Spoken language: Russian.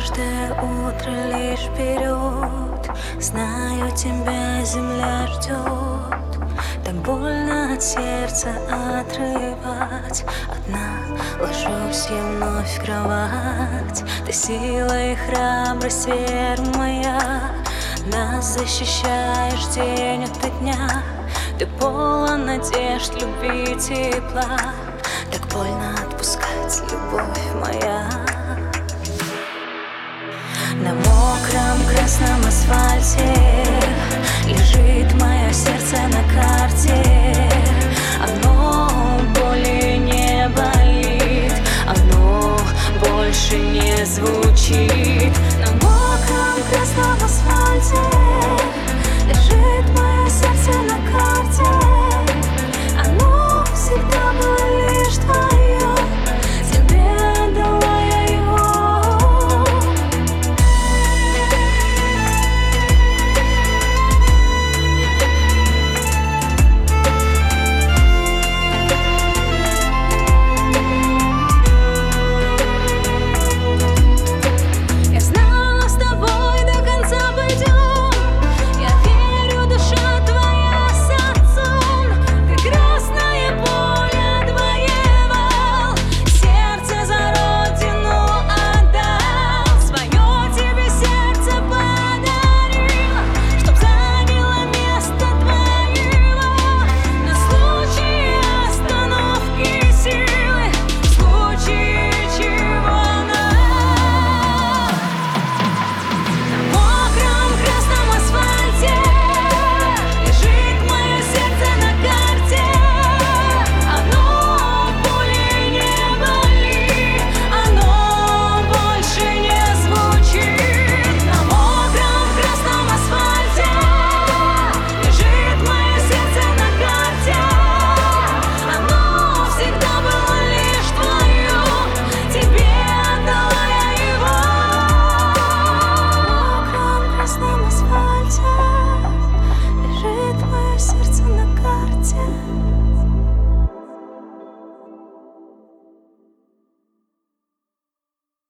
Каждое утро лишь вперед. Знаю, тебя земля ждет. Так больно от сердца отрывать. Одна ложусь я вновь в кровать. Ты сила и храбрость, вера моя. Нас защищаешь день ото дня. Ты полон надежд, любви, тепла. Так больно отпускать, любовь моя. На мокром красном асфальте лежит мое сердце на карте. Оно более не болит, оно больше не звучит.